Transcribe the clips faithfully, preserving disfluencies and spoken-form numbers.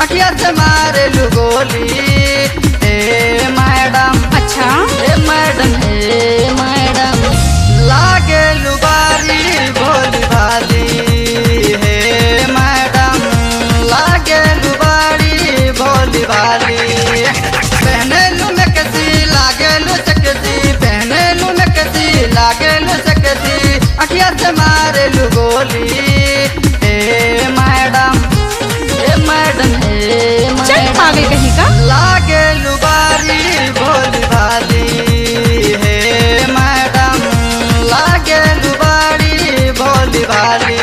अखिया से मारे लू गोली। ए मैडम अच्छा ए मैडम ए मैडम लागे लुबारी भोली भाली। हे मैडम लागे लुबारी भोली भाली। पहने लू में कसी लागे लू सकती, पहने लू में कसी लागे लू सकती। अखिया से मारे लू गोली। ए मैडम ए मैडम ए चल मैडम पागल कहीं का। लागे लुबारी भोली भाली। हे मैडम लागे लुबारी भोली भाली।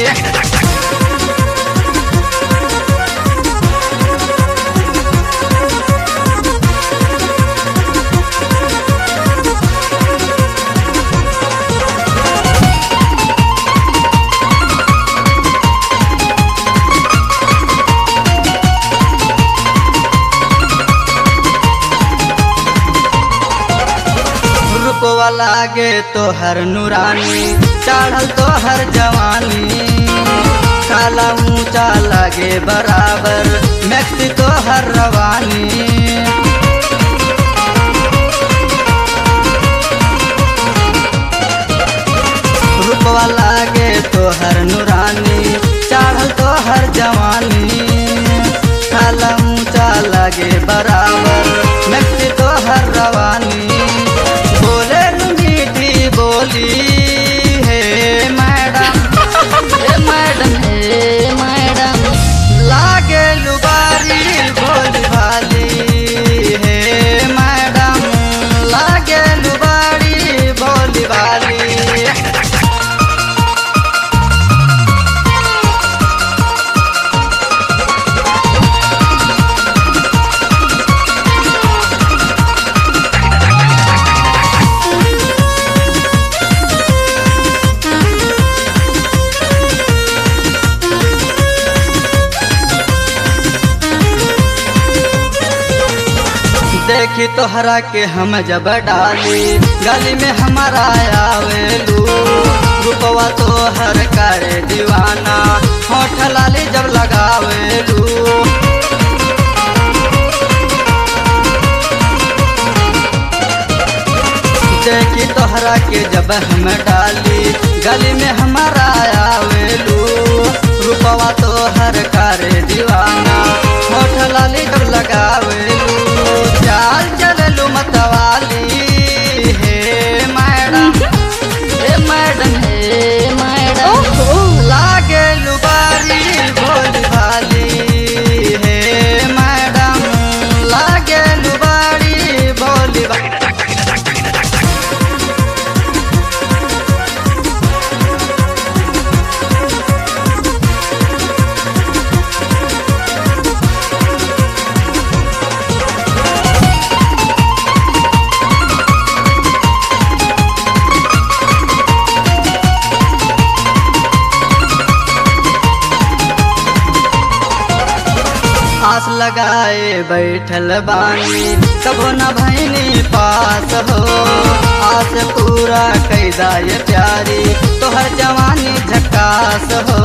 रूपवा लागे तोहर नूरानी, चढ़ल तोहर जवानी। काला ऊंचा लागे बराबर, मैक्सी तोहर रवानी। रूपवा लागे तोहर नूरानी, चढ़ल तोहर जवानी। काला ऊंचा लागे बराबर, मैक्सी तोहर रवानी। बोले लू मीठी बोली। हे मैडम हे मैडम हे मैडम लागे लुबारी भोली भाली। हे मैडम लागे लुबारी भोली भाली। देखी तोहरा के हम जब डाली, गली में हमारा आवेलू। रूपवा तोहर करे दीवाना, होठ लाली जब लगावेलू। देखी तोहरा के जब हम डाली, गली में हमारा आवेलू। रूपवा तोहर करे दीवाना, होठ लाली जब लगावेलू। चाल चललू मतवाली। हे मैडम हे मैडम हे मैडम लागे लुबारी भोली भाली। हे मैडम लागे लुबारी भोली भाली। आस लगाए बैठल बानी, कबो न भैनी पास हो। आस पूरा कैदा ये प्यारी, तोहर जवानी झकास हो।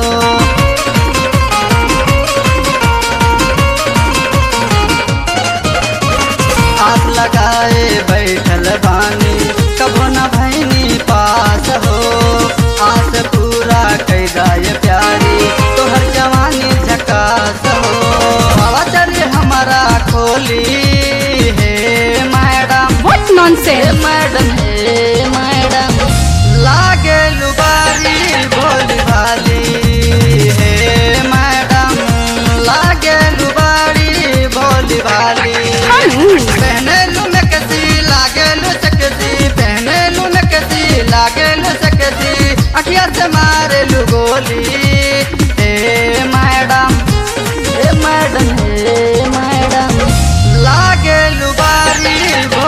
आस लगाए बैठल बानी, कबो न भैनी पास हो। आस पूरा कैदा ये प्यारी, तोहर जवानी झकास हो। हवा चली हमारा खोली। हे मैडम व्हाट नॉनसेंस। मैडम हे मैडम लागे लुबारी भोली भाली। हे मैडम लागे लुबारी भोली भाली। पहने लू में कसी लागे लू सकती, पहने लू में कसी लागे लू सकती। अखिया से मारे लू गोली। हे मैडम हे मैडम हे मैडम लागे लुबारी